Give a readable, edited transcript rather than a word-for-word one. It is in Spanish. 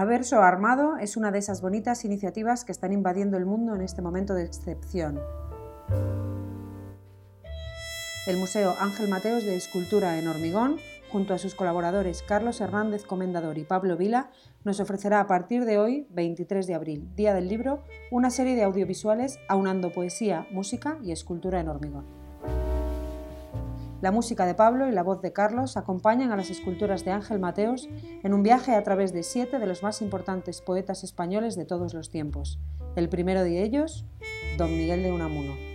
Averso Armado es una de esas bonitas iniciativas que están invadiendo el mundo en este momento de excepción. El Museo Ángel Mateos de Escultura en Hormigón, junto a sus colaboradores Carlos Hernández Comendador y Pablo Vila, nos ofrecerá a partir de hoy, 23 de abril, Día del Libro, una serie de audiovisuales aunando poesía, música y escultura en hormigón. La música de Pablo y la voz de Carlos acompañan a las esculturas de Ángel Mateos en un viaje a través de 7 de los más importantes poetas españoles de todos los tiempos. El primero de ellos, Don Miguel de Unamuno.